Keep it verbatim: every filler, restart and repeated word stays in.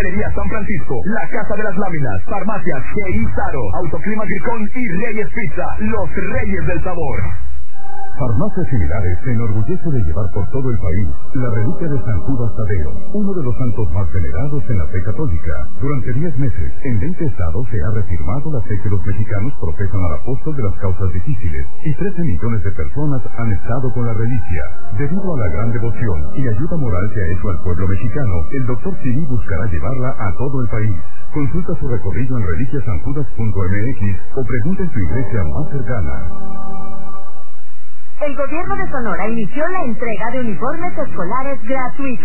Panadería San Francisco, La Casa de las Láminas, Farmacias G I Saro, Autoclima Gricón y Reyes Pizza, los reyes del sabor. Farmacias Similares se enorgullece de llevar por todo el país la reliquia de San Judas Tadeo, uno de los santos más venerados en la fe católica. Durante diez meses, en veinte estados se ha reafirmado la fe que los mexicanos profesan al apóstol de las causas difíciles, y trece millones de personas han estado con la reliquia. Debido a la gran devoción y ayuda moral que ha hecho al pueblo mexicano, el doctor Simi buscará llevarla a todo el país. Consulta su recorrido en reliquias san judas punto m x o pregunta en tu iglesia más cercana. El gobierno de Sonora inició la entrega de uniformes escolares gratuitos.